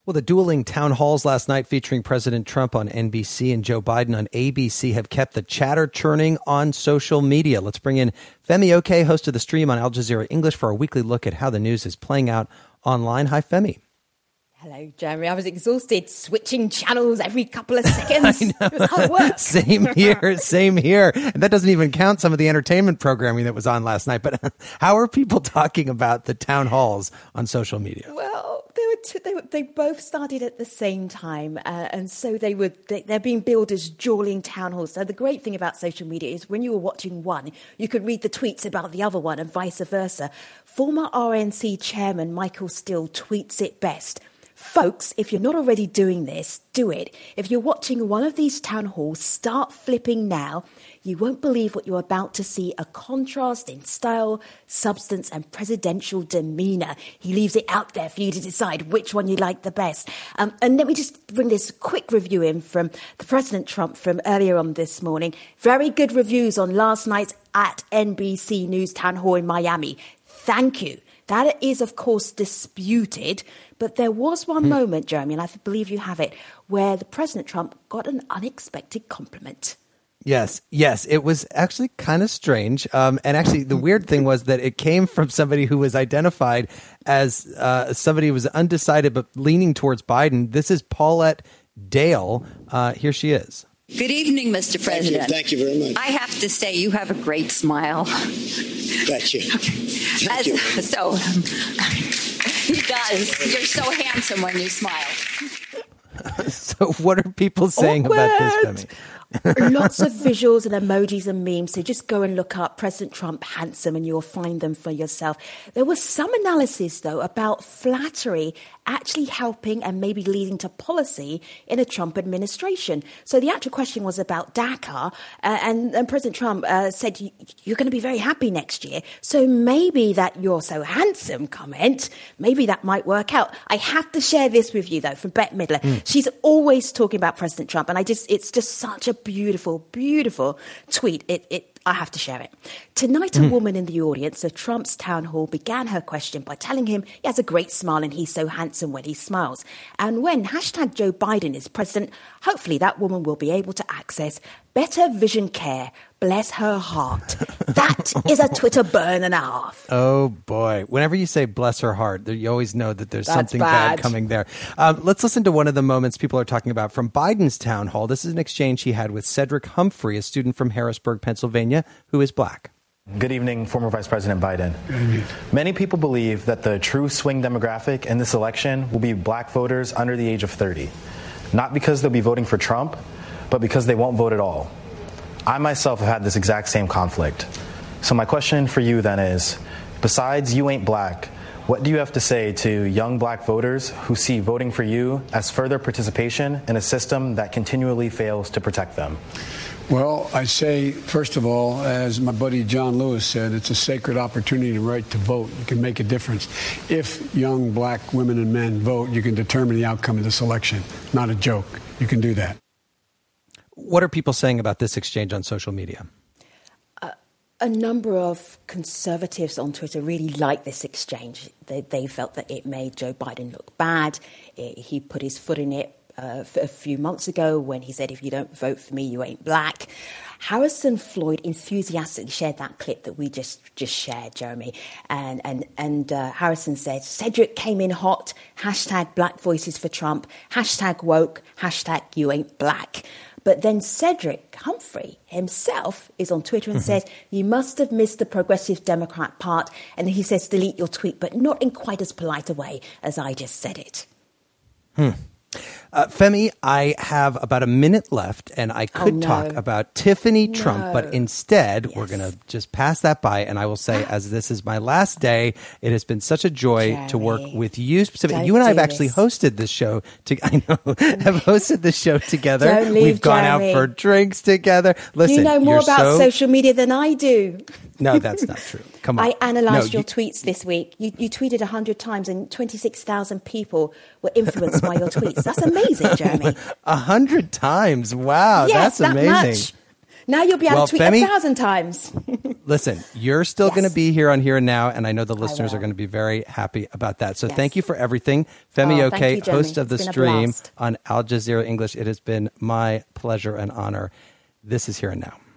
Well, the dueling town halls last night featuring President Trump on NBC and Joe Biden on ABC have kept the chatter churning on social media. Let's bring in Femi Oke, host of The Stream on Al Jazeera English, for a weekly look at how the news is playing out online. Hi, Femi. Hello, Jeremy. I was exhausted switching channels every couple of seconds. I know. It was hard work. Same here. And that doesn't even count some of the entertainment programming that was on last night. But how are people talking about the town halls on social media? Well, they both started at the same time. And so they're being billed as dueling town halls. So the great thing about social media is when you were watching one, you could read the tweets about the other one and vice versa. Former RNC chairman Michael Steele tweets it best. Folks, if you're not already doing this, do it. If you're watching one of these town halls, start flipping now. You won't believe what you're about to see, a contrast in style, substance, and presidential demeanour. He leaves it out there for you to decide which one you like the best. And let me just bring this quick review in from the President Trump from earlier on this morning. Very good reviews on last night's at NBC News town hall in Miami. Thank you. That is, of course, disputed. But there was one moment, Jeremy, and I believe you have it, where the President Trump got an unexpected compliment. Yes. It was actually kind of strange. And actually, the weird thing was that it came from somebody who was identified as somebody who was undecided but leaning towards Biden. This is Paulette Dale. Here she is. Good evening, Mr. President. Thank you very much. I have to say, you have a great smile. Thank you. Thank you. So, he does. You're so handsome when you smile. So what are people saying about this, Femi? Lots of visuals and emojis and memes. So just go and look up President Trump handsome and you'll find them for yourself. There was some analysis, though, about flattery actually helping and maybe leading to policy in a Trump administration. So the actual question was about DACA, and President Trump said, you're going to be very happy next year. So maybe that "you're so handsome" comment, maybe that might work out. I have to share this with you, though, from Bette Midler. She's always talking about President Trump, and it's just such a beautiful, beautiful tweet. I have to share it. Tonight, a woman in the audience of Trump's town hall began her question by telling him he has a great smile and he's so handsome when he smiles. And when hashtag Joe Biden is president, hopefully that woman will be able to access better vision care. Bless her heart. That is a Twitter burn and a half. Oh, boy. Whenever you say bless her heart, you always know that there's something bad coming there. Let's listen to one of the moments people are talking about from Biden's town hall. This is an exchange he had with Cedric Humphrey, a student from Harrisburg, Pennsylvania, who is black. Good evening, former Vice President Biden. Many people believe that the true swing demographic in this election will be black voters under the age of 30. Not because they'll be voting for Trump, but because they won't vote at all. I myself have had this exact same conflict. So my question for you then is, besides "you ain't black," what do you have to say to young black voters who see voting for you as further participation in a system that continually fails to protect them? Well, I say, first of all, as my buddy John Lewis said, it's a sacred opportunity to right to vote. You can make a difference. If young black women and men vote, you can determine the outcome of this election. Not a joke. You can do that. What are people saying about this exchange on social media? A number of conservatives on Twitter really liked this exchange. They felt that it made Joe Biden look bad. He put his foot in it a few months ago when he said, if you don't vote for me, you ain't black. Harrison Floyd enthusiastically shared that clip that we just shared, Jeremy. And Harrison said, Cedric came in hot, hashtag black voices for Trump, hashtag woke, hashtag you ain't black. But then Cedric Humphrey himself is on Twitter and says, you must have missed the progressive Democrat part. And he says, delete your tweet, but not in quite as polite a way as I just said it. Femi, I have about a minute left, and I could talk about Tiffany Trump, but instead we're going to just pass that by. And I will say, as this is my last day, it has been such a joy to work with you specifically. You and I have actually hosted this show. Have hosted this show together. Don't leave, We've gone Jeremy. out for drinks together. Listen, you know more about social media than I do. No, that's not true. Come on. I analysed your tweets this week. You tweeted 100 times and 26,000 people were influenced by your tweets. That's amazing, Jeremy. 100 times. Wow, yes, that's amazing. That much. Now you'll be able to tweet Femi, 1,000 times. Listen, you're still going to be here on Here and Now, and I know the listeners are going to be very happy about that. So thank you for everything. Femi Oke, host of The Stream on Al Jazeera English. It has been my pleasure and honor. This is Here and Now.